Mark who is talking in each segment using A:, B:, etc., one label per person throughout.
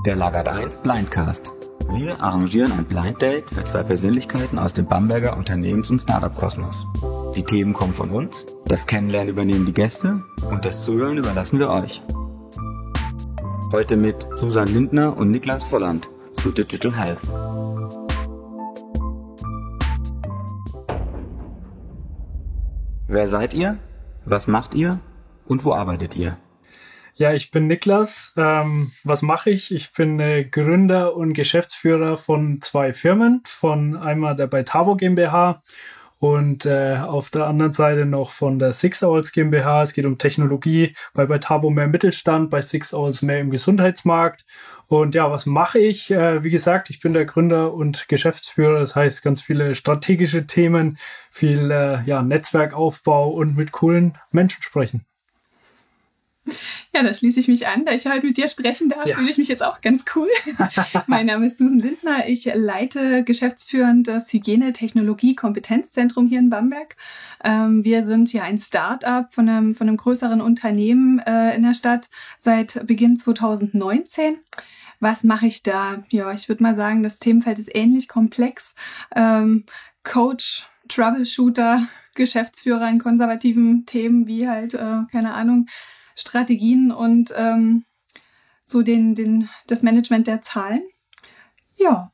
A: Der Lagert 1 Blindcast. Wir arrangieren ein Blind Date für zwei Persönlichkeiten aus dem Bamberger Unternehmens- und Startup-Kosmos. Die Themen kommen von uns, das Kennenlernen übernehmen die Gäste und das Zuhören überlassen wir euch. Heute mit Susan Lindner und Niklas Volland zu Digital Health. Wer seid ihr? Was macht ihr? Und wo arbeitet ihr?
B: Ja, ich bin Niklas. Was mache ich? Ich bin Gründer und Geschäftsführer von zwei Firmen, von einmal der Beitabo GmbH und auf der anderen Seite noch von der Six Owls GmbH. Es geht um Technologie, bei Beitabo mehr Mittelstand, bei Six Owls mehr im Gesundheitsmarkt. Und ja, was mache ich? Wie gesagt, ich bin der Gründer und Geschäftsführer, das heißt ganz viele strategische Themen, viel Netzwerkaufbau und mit coolen Menschen sprechen.
C: Ja, da schließe ich mich an. Da ich heute mit dir sprechen darf, fühle ich mich jetzt auch ganz cool. Mein Name ist Susan Lindner. Ich leite geschäftsführend das Hygiene-Technologie-Kompetenzzentrum hier in Bamberg. Wir sind ja ein Start-up von einem größeren Unternehmen in der Stadt seit Beginn 2019. Was mache ich da? Ja, ich würde mal sagen, das Themenfeld ist ähnlich komplex. Coach, Troubleshooter, Geschäftsführer in konservativen Themen wie halt, Strategien und das Management der Zahlen. Ja.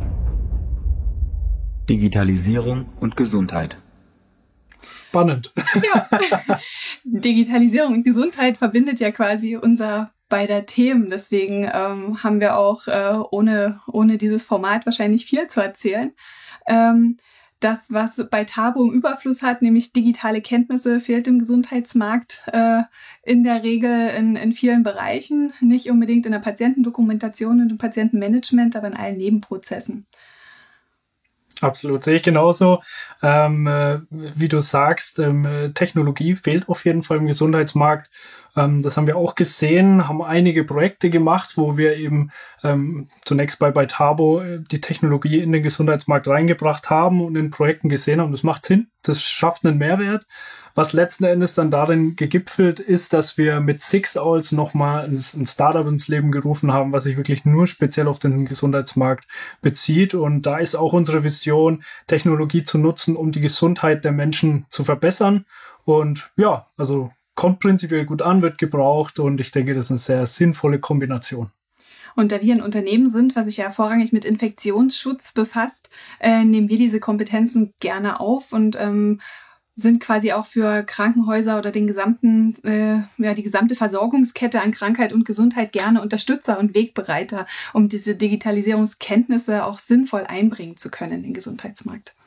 A: Digitalisierung und Gesundheit.
B: Spannend.
C: Ja. Digitalisierung und Gesundheit verbindet ja quasi unser beider Themen. Deswegen haben wir auch ohne dieses Format wahrscheinlich viel zu erzählen. Das, was Beitabo im Überfluss hat, nämlich digitale Kenntnisse, fehlt im Gesundheitsmarkt in der Regel in vielen Bereichen. Nicht unbedingt in der Patientendokumentation und im Patientenmanagement, aber in allen Nebenprozessen.
B: Absolut, sehe ich genauso. Wie du sagst, Technologie fehlt auf jeden Fall im Gesundheitsmarkt. Das haben wir auch gesehen, haben einige Projekte gemacht, wo wir eben zunächst bei Beitabo die Technologie in den Gesundheitsmarkt reingebracht haben und in Projekten gesehen haben, das macht Sinn, das schafft einen Mehrwert. Was letzten Endes dann darin gegipfelt ist, dass wir mit Six Owls nochmal ein Startup ins Leben gerufen haben, was sich wirklich nur speziell auf den Gesundheitsmarkt bezieht. Und da ist auch unsere Vision, Technologie zu nutzen, um die Gesundheit der Menschen zu verbessern. Und ja, also kommt prinzipiell gut an, wird gebraucht und ich denke, das ist eine sehr sinnvolle Kombination.
C: Und da wir ein Unternehmen sind, was sich ja vorrangig mit Infektionsschutz befasst, nehmen wir diese Kompetenzen gerne auf und sind quasi auch für Krankenhäuser oder die gesamte Versorgungskette an Krankheit und Gesundheit gerne Unterstützer und Wegbereiter, um diese Digitalisierungskenntnisse auch sinnvoll einbringen zu können in den Gesundheitsmarkt.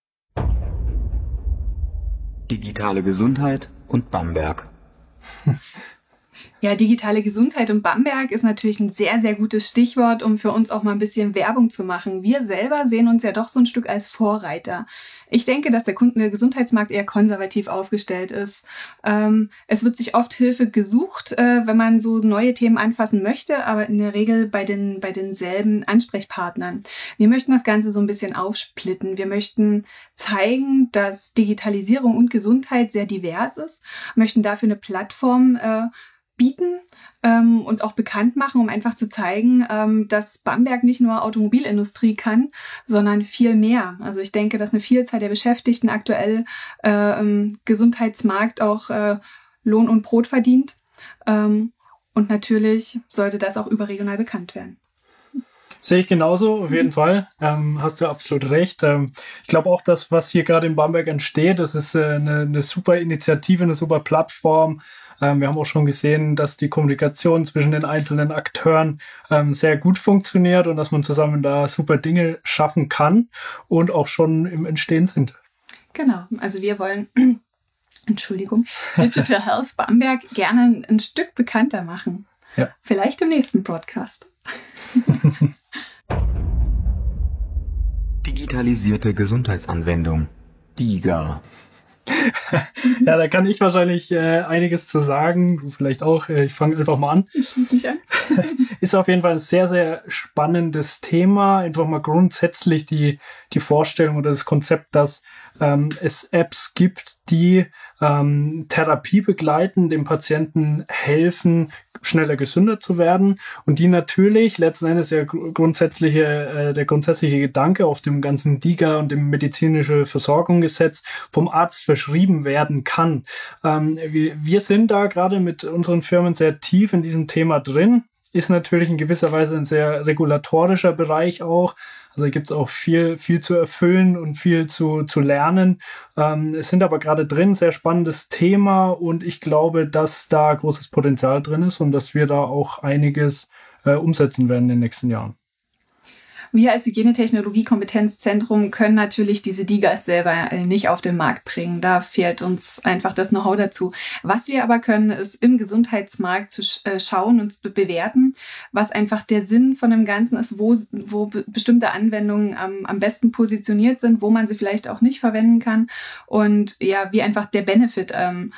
A: Digitale Gesundheit und Bamberg.
C: Ja, digitale Gesundheit und Bamberg ist natürlich ein sehr, sehr gutes Stichwort, um für uns auch mal ein bisschen Werbung zu machen. Wir selber sehen uns ja doch so ein Stück als Vorreiter. Ich denke, dass der Gesundheitsmarkt eher konservativ aufgestellt ist. Es wird sich oft Hilfe gesucht, wenn man so neue Themen anfassen möchte, aber in der Regel bei denselben Ansprechpartnern. Wir möchten das Ganze so ein bisschen aufsplitten. Wir möchten zeigen, dass Digitalisierung und Gesundheit sehr divers ist, möchten dafür eine Plattform bieten und auch bekannt machen, um einfach zu zeigen, dass Bamberg nicht nur Automobilindustrie kann, sondern viel mehr. Also ich denke, dass eine Vielzahl der Beschäftigten aktuell im Gesundheitsmarkt auch Lohn und Brot verdient. Und natürlich sollte das auch überregional bekannt werden.
B: Sehe ich genauso, auf jeden Fall. Hast du absolut recht. Ich glaube auch, dass was hier gerade in Bamberg entsteht, das ist eine super Initiative, eine super Plattform. Wir haben auch schon gesehen, dass die Kommunikation zwischen den einzelnen Akteuren sehr gut funktioniert und dass man zusammen da super Dinge schaffen kann und auch schon im Entstehen sind.
C: Genau, also wir wollen Digital Health Bamberg gerne ein Stück bekannter machen.
B: Ja.
C: Vielleicht im nächsten Podcast.
A: Digitalisierte Gesundheitsanwendung. DIGA.
B: Ja, da kann ich wahrscheinlich einiges zu sagen. Du vielleicht auch. Ich fange einfach mal an.
C: Ich schließe mich an.
B: Ist auf jeden Fall ein sehr, sehr spannendes Thema. Einfach mal grundsätzlich die Vorstellung oder das Konzept, dass es Apps gibt, die Therapie begleiten, dem Patienten helfen, schneller gesünder zu werden und die natürlich letzten Endes der grundsätzliche Gedanke auf dem ganzen DiGA und dem medizinische Versorgungsgesetz vom Arzt verschrieben werden kann. Wir sind da gerade mit unseren Firmen sehr tief in diesem Thema drin. Ist natürlich in gewisser Weise ein sehr regulatorischer Bereich auch. Also da gibt es auch viel zu erfüllen und viel zu lernen. Es sind aber gerade drin, sehr spannendes Thema und ich glaube, dass da großes Potenzial drin ist und dass wir da auch einiges umsetzen werden in den nächsten Jahren.
C: Wir als Hygienetechnologie-Kompetenzzentrum können natürlich diese DiGAs selber nicht auf den Markt bringen. Da fehlt uns einfach das Know-how dazu. Was wir aber können, ist im Gesundheitsmarkt zu schauen und zu bewerten, was einfach der Sinn von dem Ganzen ist, wo bestimmte Anwendungen am besten positioniert sind, wo man sie vielleicht auch nicht verwenden kann und ja, wie einfach der Benefit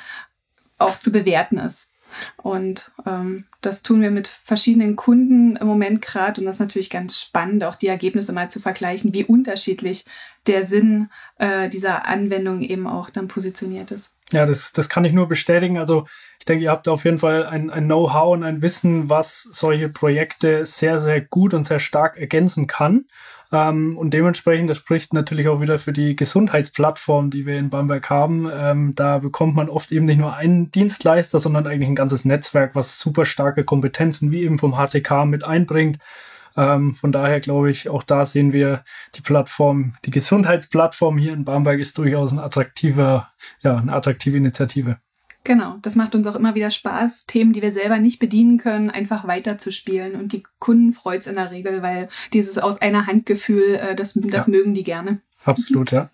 C: auch zu bewerten ist. Und das tun wir mit verschiedenen Kunden im Moment gerade und das ist natürlich ganz spannend, auch die Ergebnisse mal zu vergleichen, wie unterschiedlich der Sinn dieser Anwendung eben auch dann positioniert ist.
B: Ja, das kann ich nur bestätigen. Also ich denke, ihr habt auf jeden Fall ein Know-how und ein Wissen, was solche Projekte sehr, sehr gut und sehr stark ergänzen kann. Und dementsprechend, das spricht natürlich auch wieder für die Gesundheitsplattform, die wir in Bamberg haben. Da bekommt man oft eben nicht nur einen Dienstleister, sondern eigentlich ein ganzes Netzwerk, was super starke Kompetenzen wie eben vom HTK mit einbringt. Von daher glaube ich, auch da sehen wir die Gesundheitsplattform hier in Bamberg ist durchaus eine attraktive Initiative.
C: Genau, das macht uns auch immer wieder Spaß, Themen, die wir selber nicht bedienen können, einfach weiterzuspielen. Und die Kunden freut's in der Regel, weil dieses aus einer Hand Gefühl, das mögen die gerne.
B: Absolut, ja.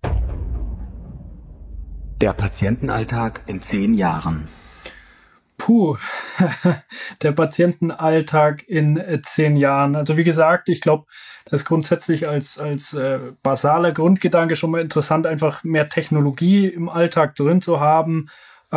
A: Der Patientenalltag in 10 Jahren.
B: Der Patientenalltag in 10 Jahren. Also wie gesagt, ich glaube, das ist grundsätzlich als basaler Grundgedanke schon mal interessant, einfach mehr Technologie im Alltag drin zu haben,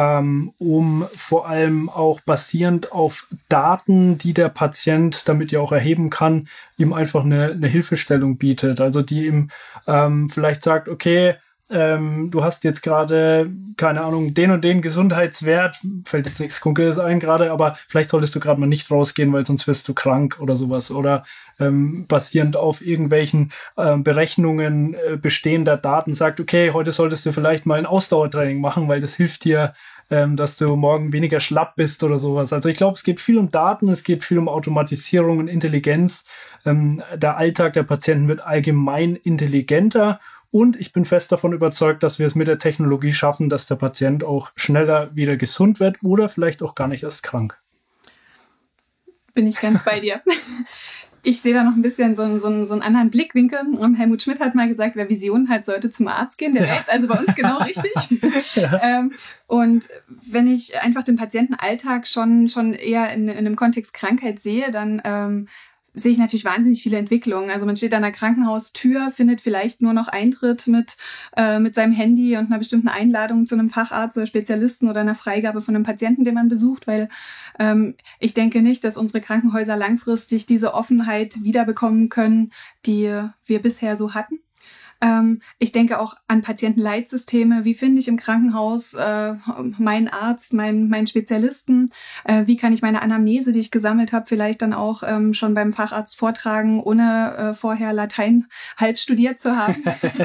B: um vor allem auch basierend auf Daten, die der Patient damit ja auch erheben kann, ihm einfach eine Hilfestellung bietet. Also die ihm vielleicht sagt, okay, du hast jetzt gerade, keine Ahnung, den und den Gesundheitswert, fällt jetzt nichts Konkretes ein gerade, aber vielleicht solltest du gerade mal nicht rausgehen, weil sonst wirst du krank oder sowas. Oder basierend auf irgendwelchen Berechnungen bestehender Daten sagt, okay, heute solltest du vielleicht mal ein Ausdauertraining machen, weil das hilft dir, dass du morgen weniger schlapp bist oder sowas. Also ich glaube, es geht viel um Daten, es geht viel um Automatisierung und Intelligenz. Der Alltag der Patienten wird allgemein intelligenter und ich bin fest davon überzeugt, dass wir es mit der Technologie schaffen, dass der Patient auch schneller wieder gesund wird oder vielleicht auch gar nicht erst krank.
C: Bin ich ganz bei dir. Ich sehe da noch ein bisschen so einen anderen Blickwinkel. Helmut Schmidt hat mal gesagt, wer Visionen hat, sollte zum Arzt gehen. Der wäre jetzt also bei uns genau richtig. Ja. Und wenn ich einfach den Patientenalltag schon eher in einem Kontext Krankheit sehe, dann sehe ich natürlich wahnsinnig viele Entwicklungen. Also man steht an der Krankenhaustür, findet vielleicht nur noch Eintritt mit seinem Handy und einer bestimmten Einladung zu einem Facharzt oder Spezialisten oder einer Freigabe von einem Patienten, den man besucht, weil ich denke nicht, dass unsere Krankenhäuser langfristig diese Offenheit wiederbekommen können, die wir bisher so hatten. Ich denke auch an Patientenleitsysteme. Wie finde ich im Krankenhaus meinen Arzt, meinen Spezialisten? Wie kann ich meine Anamnese, die ich gesammelt habe, vielleicht dann auch schon beim Facharzt vortragen, ohne vorher Latein halb studiert zu haben?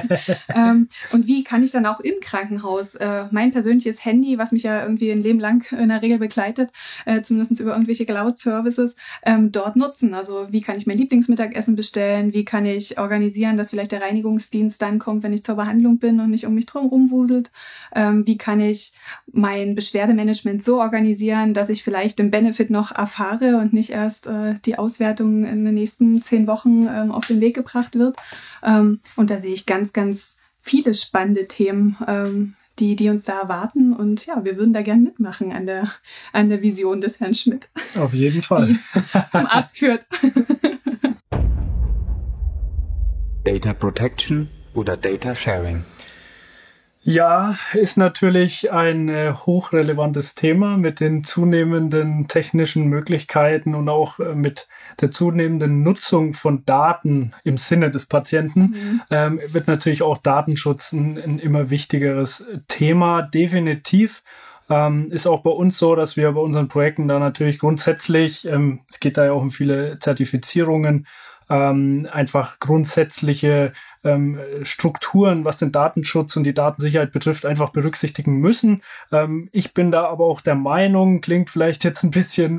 C: Und wie kann ich dann auch im Krankenhaus mein persönliches Handy, was mich ja irgendwie ein Leben lang in der Regel begleitet, zumindest über irgendwelche Cloud-Services, dort nutzen? Also wie kann ich mein Lieblingsmittagessen bestellen? Wie kann ich organisieren, dass vielleicht der Reinigungsdienst dann kommt, wenn ich zur Behandlung bin und nicht um mich drum rumwuselt? Wie kann ich mein Beschwerdemanagement so organisieren, dass ich vielleicht den Benefit noch erfahre und nicht erst die Auswertung in den nächsten 10 Wochen auf den Weg gebracht wird? Und da sehe ich ganz, ganz viele spannende Themen, die uns da erwarten. Und ja, wir würden da gern mitmachen an der Vision des Herrn Schmidt.
B: Auf jeden Fall.
C: Die zum Arzt führt.
A: Data Protection oder Data Sharing?
B: Ja, ist natürlich ein hochrelevantes Thema mit den zunehmenden technischen Möglichkeiten und auch mit der zunehmenden Nutzung von Daten im Sinne des Patienten. Wird natürlich auch Datenschutz ein immer wichtigeres Thema, definitiv. Ist auch bei uns so, dass wir bei unseren Projekten da natürlich grundsätzlich, es geht da ja auch um viele Zertifizierungen, einfach grundsätzliche Strukturen, was den Datenschutz und die Datensicherheit betrifft, einfach berücksichtigen müssen. Ich bin da aber auch der Meinung, klingt vielleicht jetzt ein bisschen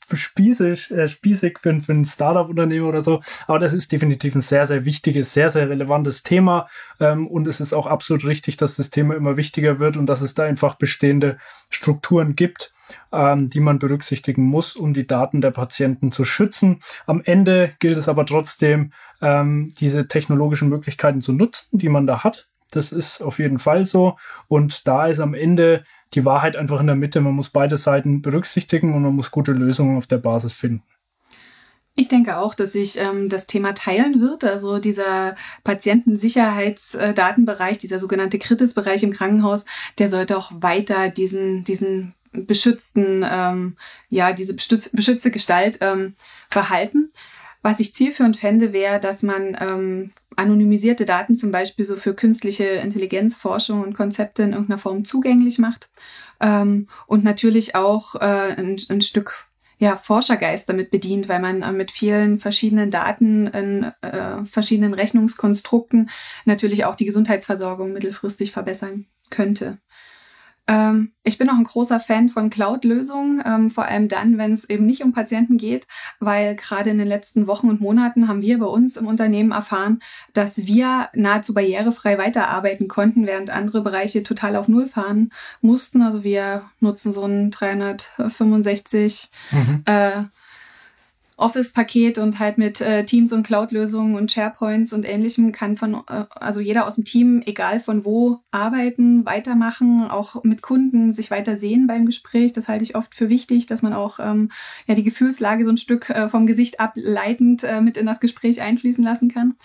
B: spießig für ein Startup-Unternehmen oder so, aber das ist definitiv ein sehr, sehr wichtiges, sehr, sehr relevantes Thema und es ist auch absolut richtig, dass das Thema immer wichtiger wird und dass es da einfach bestehende Strukturen gibt, die man berücksichtigen muss, um die Daten der Patienten zu schützen. Am Ende gilt es aber trotzdem, diese technologischen Möglichkeiten zu nutzen, die man da hat. Das ist auf jeden Fall so. Und da ist am Ende die Wahrheit einfach in der Mitte. Man muss beide Seiten berücksichtigen und man muss gute Lösungen auf der Basis finden.
C: Ich denke auch, dass sich das Thema teilen wird. Also dieser Patientensicherheitsdatenbereich, dieser sogenannte Kritis-Bereich im Krankenhaus, der sollte auch weiter diesen beschützten, diese beschützte Gestalt behalten. Was ich zielführend fände, wäre, dass man anonymisierte Daten zum Beispiel so für künstliche Intelligenzforschung und Konzepte in irgendeiner Form zugänglich macht und natürlich auch ein Stück Forschergeist damit bedient, weil man mit vielen verschiedenen Daten in verschiedenen Rechnungskonstrukten natürlich auch die Gesundheitsversorgung mittelfristig verbessern könnte. Ich bin auch ein großer Fan von Cloud-Lösungen, vor allem dann, wenn es eben nicht um Patienten geht, weil gerade in den letzten Wochen und Monaten haben wir bei uns im Unternehmen erfahren, dass wir nahezu barrierefrei weiterarbeiten konnten, während andere Bereiche total auf Null fahren mussten. Also wir nutzen so ein 365 Office-Paket und halt mit Teams und Cloud-Lösungen und SharePoints und Ähnlichem kann also jeder aus dem Team, egal von wo, arbeiten, weitermachen, auch mit Kunden sich weiter sehen beim Gespräch. Das halte ich oft für wichtig, dass man auch die Gefühlslage so ein Stück vom Gesicht ableitend mit in das Gespräch einfließen lassen kann.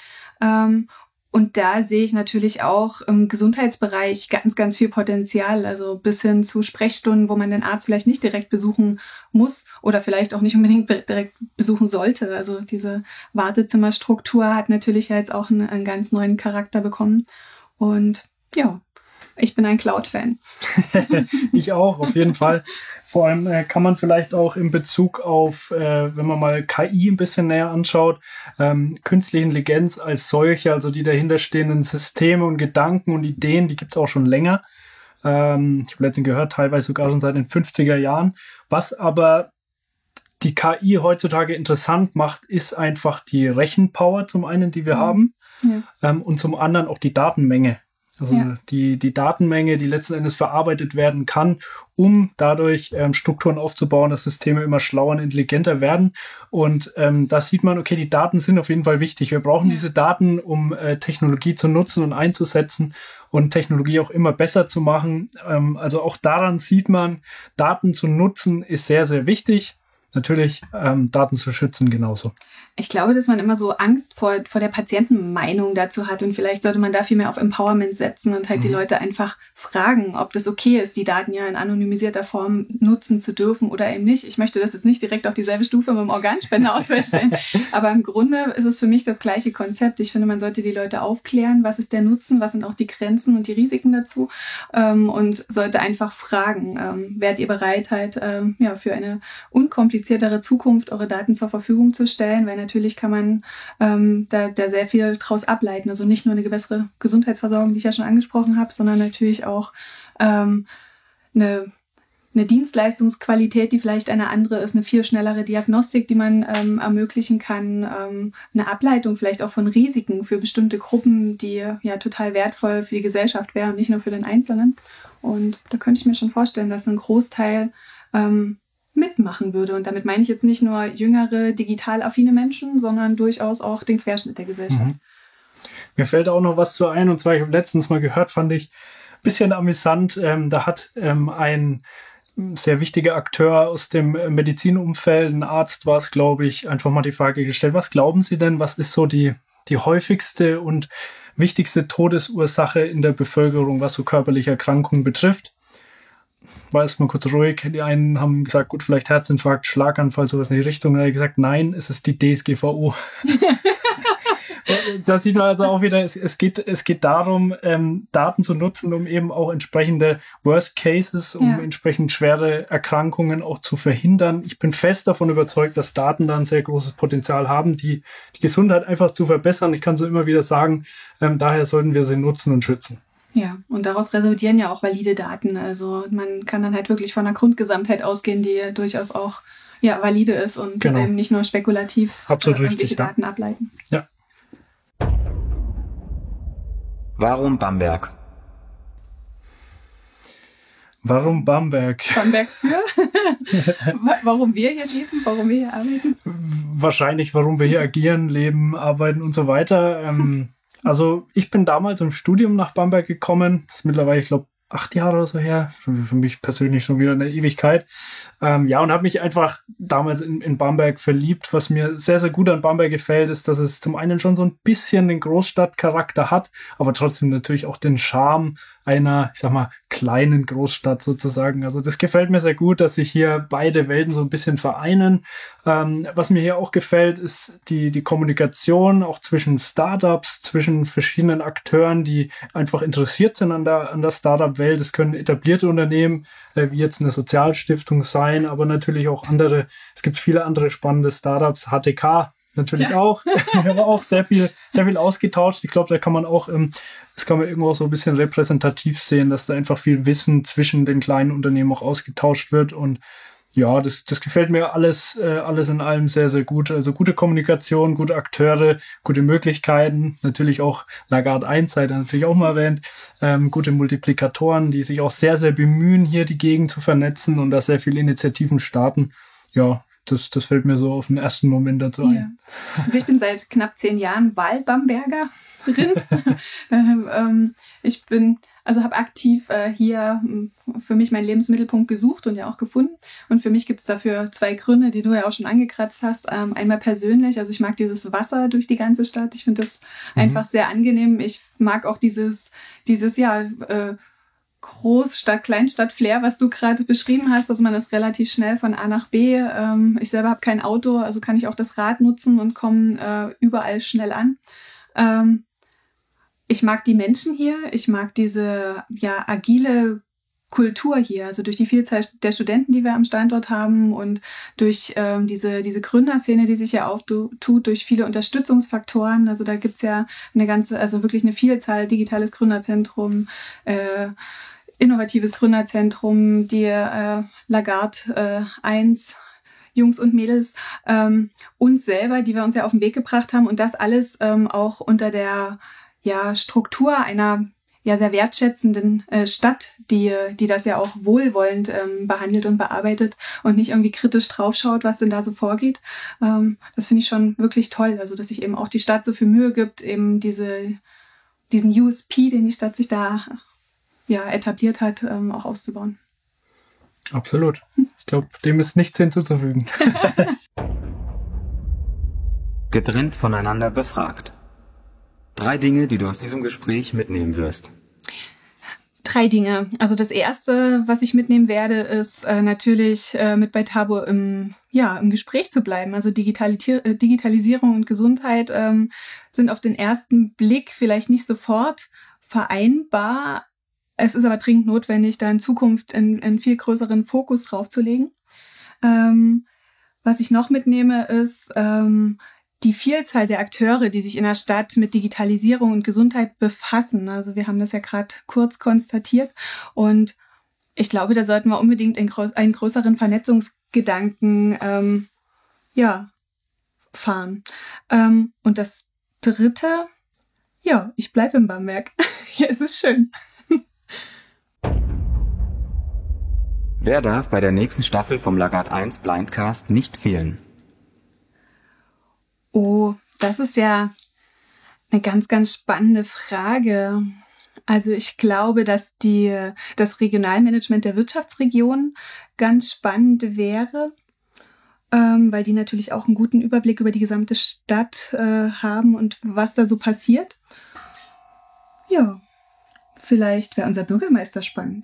C: Und da sehe ich natürlich auch im Gesundheitsbereich ganz, ganz viel Potenzial, also bis hin zu Sprechstunden, wo man den Arzt vielleicht nicht direkt besuchen muss oder vielleicht auch nicht unbedingt direkt besuchen sollte. Also diese Wartezimmerstruktur hat natürlich jetzt auch einen ganz neuen Charakter bekommen. Und ja, ich bin ein Cloud-Fan.
B: Ich auch, auf jeden Fall. Vor allem kann man vielleicht auch in Bezug auf, wenn man mal KI ein bisschen näher anschaut, künstliche Intelligenz als solche, also die dahinterstehenden Systeme und Gedanken und Ideen, die gibt es auch schon länger. Ich habe letztens gehört, teilweise sogar schon seit den 50er Jahren. Was aber die KI heutzutage interessant macht, ist einfach die Rechenpower zum einen, die wir haben, und zum anderen auch die Datenmenge. Also die Datenmenge, die letzten Endes verarbeitet werden kann, um dadurch Strukturen aufzubauen, dass Systeme immer schlauer und intelligenter werden. Und da sieht man, okay, die Daten sind auf jeden Fall wichtig. Wir brauchen diese Daten, um Technologie zu nutzen und einzusetzen und Technologie auch immer besser zu machen. Also auch daran sieht man, Daten zu nutzen ist sehr, sehr wichtig. Natürlich Daten zu schützen genauso.
C: Ich glaube, dass man immer so Angst vor der Patientenmeinung dazu hat und vielleicht sollte man da viel mehr auf Empowerment setzen und halt die Leute einfach fragen, ob das okay ist, die Daten ja in anonymisierter Form nutzen zu dürfen oder eben nicht. Ich möchte das jetzt nicht direkt auf dieselbe Stufe mit dem Organspenderausweis stellen, aber im Grunde ist es für mich das gleiche Konzept. Ich finde, man sollte die Leute aufklären, was ist der Nutzen, was sind auch die Grenzen und die Risiken dazu und sollte einfach fragen, wärt ihr bereit, halt für eine unkompliziertere Zukunft eure Daten zur Verfügung zu stellen, weil natürlich kann man da sehr viel draus ableiten. Also nicht nur eine bessere Gesundheitsversorgung, die ich ja schon angesprochen habe, sondern natürlich auch eine Dienstleistungsqualität, die vielleicht eine andere ist, eine viel schnellere Diagnostik, die man ermöglichen kann, eine Ableitung vielleicht auch von Risiken für bestimmte Gruppen, die ja total wertvoll für die Gesellschaft wären, nicht nur für den Einzelnen. Und da könnte ich mir schon vorstellen, dass ein Großteil mitmachen würde. Und damit meine ich jetzt nicht nur jüngere, digital affine Menschen, sondern durchaus auch den Querschnitt der Gesellschaft.
B: Mir fällt auch noch was zu ein, und zwar, ich habe letztens mal gehört, fand ich ein bisschen amüsant, da hat ein sehr wichtiger Akteur aus dem Medizinumfeld, ein Arzt war es, glaube ich, einfach mal die Frage gestellt, was glauben Sie denn, was ist so die die häufigste und wichtigste Todesursache in der Bevölkerung, was so körperliche Erkrankungen betrifft. War erstmal kurz ruhig. Die einen haben gesagt, gut, vielleicht Herzinfarkt, Schlaganfall, sowas in die Richtung. Und er hat gesagt, nein, es ist die DSGVO. Da sieht man also auch wieder, es geht darum, Daten zu nutzen, um eben auch entsprechende Worst Cases, um entsprechend schwere Erkrankungen auch zu verhindern. Ich bin fest davon überzeugt, dass Daten da ein sehr großes Potenzial haben, die Gesundheit einfach zu verbessern. Ich kann so immer wieder sagen, daher sollten wir sie nutzen und schützen.
C: Ja, und daraus resultieren ja auch valide Daten. Also man kann dann halt wirklich von einer Grundgesamtheit ausgehen, die durchaus auch valide ist und eben nicht nur spekulativ irgendwelche Daten ableiten.
B: Ja.
A: Warum Bamberg?
B: Warum Bamberg?
C: Bamberg für? Warum wir hier leben? Warum wir hier arbeiten?
B: Wahrscheinlich, warum wir hier agieren, leben, arbeiten und so weiter. Also ich bin damals im Studium nach Bamberg gekommen. Das ist mittlerweile, ich glaube, 8 Jahre oder so her. Für mich persönlich schon wieder eine Ewigkeit. Und habe mich einfach damals in Bamberg verliebt. Was mir sehr, sehr gut an Bamberg gefällt, ist, dass es zum einen schon so ein bisschen den Großstadtcharakter hat, aber trotzdem natürlich auch den Charme einer, ich sag mal, kleinen Großstadt sozusagen. Also das gefällt mir sehr gut, dass sich hier beide Welten so ein bisschen vereinen. Was mir hier auch gefällt, ist die Kommunikation auch zwischen Startups, zwischen verschiedenen Akteuren, die einfach interessiert sind an der Startup-Welt. Es können etablierte Unternehmen, wie jetzt eine Sozialstiftung sein, aber natürlich auch andere. Es gibt viele andere spannende Startups. HTK natürlich auch. Wir haben auch sehr viel ausgetauscht. Ich glaube, da kann man auch, das kann man irgendwo auch so ein bisschen repräsentativ sehen, dass da einfach viel Wissen zwischen den kleinen Unternehmen auch ausgetauscht wird. Und ja, das gefällt mir alles in allem sehr, sehr gut. Also gute Kommunikation, gute Akteure, gute Möglichkeiten. Natürlich auch Lagarde 1, sei da natürlich auch mal erwähnt. Gute Multiplikatoren, die sich auch sehr, sehr bemühen, hier die Gegend zu vernetzen und da sehr viele Initiativen starten. Ja, das fällt mir so auf den ersten Moment dazu ein.
C: Ja. Also ich bin seit knapp 10 Jahren Wahlbambergerin. Ich habe aktiv hier für mich meinen Lebensmittelpunkt gesucht und ja auch gefunden. Und für mich gibt es dafür 2 Gründe, die du ja auch schon angekratzt hast. Einmal persönlich, also ich mag dieses Wasser durch die ganze Stadt. Ich finde das einfach sehr angenehm. Ich mag auch dieses Großstadt-Kleinstadt-Flair, was du gerade beschrieben hast, dass man das relativ schnell von A nach B. Ich selber habe kein Auto, also kann ich auch das Rad nutzen und komme überall schnell an. Ich mag die Menschen hier, ich mag diese agile Kultur hier, also durch die Vielzahl der Studenten, die wir am Standort haben und durch diese Gründerszene, die sich ja auftut, durch viele Unterstützungsfaktoren. Also da gibt's ja wirklich eine Vielzahl, digitales Gründerzentrum, innovatives Gründerzentrum, die Lagarde 1, Jungs und Mädels, uns selber, die wir uns ja auf den Weg gebracht haben und das alles auch unter der Struktur einer sehr wertschätzenden Stadt, die das ja auch wohlwollend behandelt und bearbeitet und nicht irgendwie kritisch draufschaut, was denn da so vorgeht. Das finde ich schon wirklich toll, also dass sich eben auch die Stadt so viel Mühe gibt, eben diesen USP, den die Stadt sich da etabliert hat, auch auszubauen.
B: Absolut. Ich glaube, dem ist nichts hinzuzufügen.
A: Getrennt voneinander befragt. 3 Dinge, die du aus diesem Gespräch mitnehmen wirst.
C: 3 Dinge. Also das erste, was ich mitnehmen werde, ist natürlich mit bei Tabo im Gespräch zu bleiben. Also Digitalisierung und Gesundheit sind auf den ersten Blick vielleicht nicht sofort vereinbar. Es ist aber dringend notwendig, da in Zukunft einen viel größeren Fokus drauf zu legen. Was ich noch mitnehme, ist die Vielzahl der Akteure, die sich in der Stadt mit Digitalisierung und Gesundheit befassen. Also wir haben das ja gerade kurz konstatiert. Und ich glaube, da sollten wir unbedingt einen größeren Vernetzungsgedanken fahren. Und das dritte, ich bleibe in Bamberg. Hier ist es schön.
A: Wer darf bei der nächsten Staffel vom Lagarde 1 Blindcast nicht fehlen?
C: Oh, das ist ja eine ganz, ganz spannende Frage. Also ich glaube, dass das Regionalmanagement der Wirtschaftsregion ganz spannend wäre. weil die natürlich auch einen guten Überblick über die gesamte Stadt haben und was da so passiert. Ja, vielleicht wäre unser Bürgermeister spannend.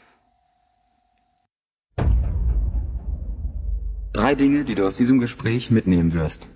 A: 3 Dinge, die du aus diesem Gespräch mitnehmen wirst.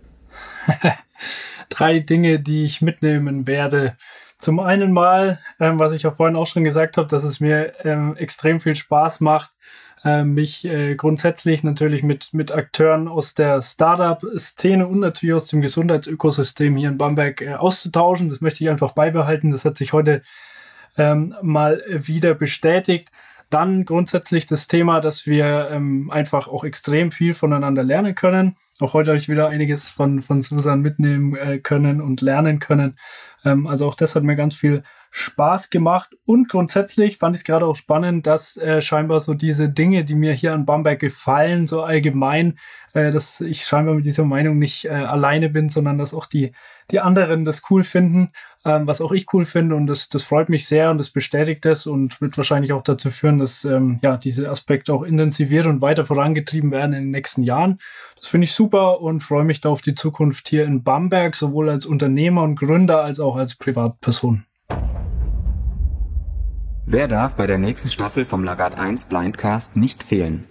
B: 3 Dinge, die ich mitnehmen werde. Zum einen mal, was ich ja vorhin auch schon gesagt habe, dass es mir extrem viel Spaß macht, mich grundsätzlich natürlich mit Akteuren aus der Startup-Szene und natürlich aus dem Gesundheitsökosystem hier in Bamberg auszutauschen. Das möchte ich einfach beibehalten. Das hat sich heute mal wieder bestätigt. Dann grundsätzlich das Thema, dass wir einfach auch extrem viel voneinander lernen können. Auch heute habe ich wieder einiges von Susan mitnehmen können und lernen können. Also auch das hat mir ganz viel Spaß gemacht. Und grundsätzlich fand ich es gerade auch spannend, dass scheinbar so diese Dinge, die mir hier an Bamberg gefallen, so allgemein, dass ich scheinbar mit dieser Meinung nicht alleine bin, sondern dass auch die anderen das cool finden, was auch ich cool finde. Und das freut mich sehr und das bestätigt das und wird wahrscheinlich auch dazu führen, dass diese Aspekte auch intensiviert und weiter vorangetrieben werden in den nächsten Jahren. Das finde ich super und freue mich da auf die Zukunft hier in Bamberg, sowohl als Unternehmer und Gründer als auch als Privatperson.
A: Wer darf bei der nächsten Staffel vom Lagarde 1 Blindcast nicht fehlen?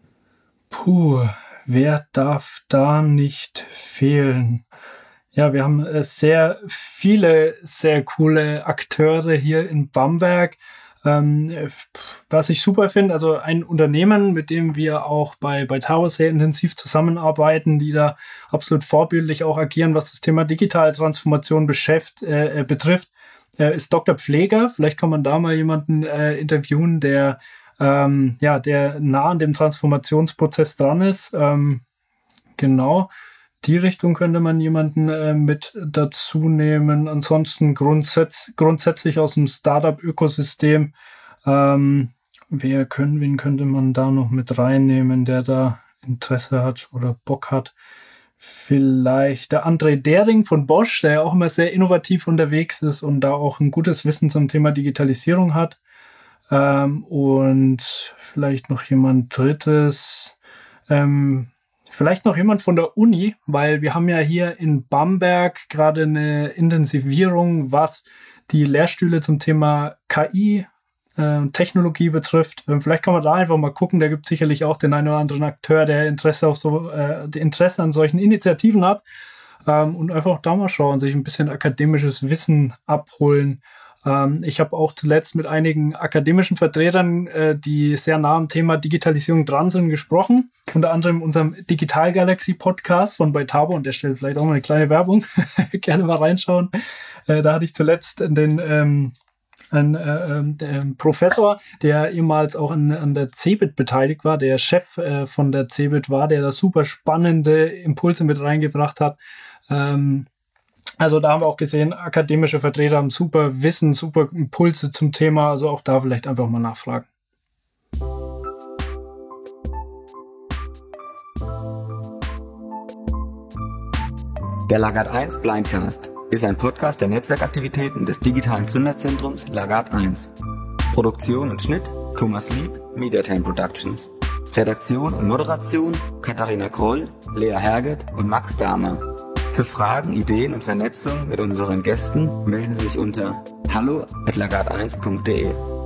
B: Wer darf da nicht fehlen? Ja, wir haben sehr viele, sehr coole Akteure hier in Bamberg. Was ich super finde, also ein Unternehmen, mit dem wir auch bei Taro sehr intensiv zusammenarbeiten, die da absolut vorbildlich auch agieren, was das Thema digitale Transformation betrifft, ist Dr. Pfleger. Vielleicht kann man da mal jemanden interviewen, der nah an dem Transformationsprozess dran ist. Genau. Die Richtung könnte man jemanden mit dazu nehmen. Ansonsten grundsätzlich aus dem Startup-Ökosystem. Wen könnte man da noch mit reinnehmen, der da Interesse hat oder Bock hat? Vielleicht der André Dering von Bosch, der ja auch immer sehr innovativ unterwegs ist und da auch ein gutes Wissen zum Thema Digitalisierung hat. Und vielleicht noch jemand Drittes. Vielleicht noch jemand von der Uni, weil wir haben ja hier in Bamberg gerade eine Intensivierung, was die Lehrstühle zum Thema KI und Technologie betrifft. Vielleicht kann man da einfach mal gucken, da gibt es sicherlich auch den einen oder anderen Akteur, der Interesse an solchen Initiativen hat und einfach da mal schauen, sich ein bisschen akademisches Wissen abholen. Ich habe auch zuletzt mit einigen akademischen Vertretern, die sehr nah am Thema Digitalisierung dran sind, gesprochen. Unter anderem in unserem Digital Galaxy Podcast von bei Tabo, und der stellt vielleicht auch mal eine kleine Werbung. Gerne mal reinschauen. Da hatte ich zuletzt einen Professor, der ehemals auch an der CeBIT beteiligt war, der Chef von der CeBIT war, der da super spannende Impulse mit reingebracht hat. Also da haben wir auch gesehen, akademische Vertreter haben super Wissen, super Impulse zum Thema. Also auch da vielleicht einfach mal nachfragen.
A: Der Lagarde 1 Blindcast ist ein Podcast der Netzwerkaktivitäten des digitalen Gründerzentrums Lagarde 1. Produktion und Schnitt Thomas Lieb, Mediatime Productions. Redaktion und Moderation Katharina Kroll, Lea Herget und Max Dahmer. Für Fragen, Ideen und Vernetzung mit unseren Gästen melden Sie sich unter hallo@lagarde1.de.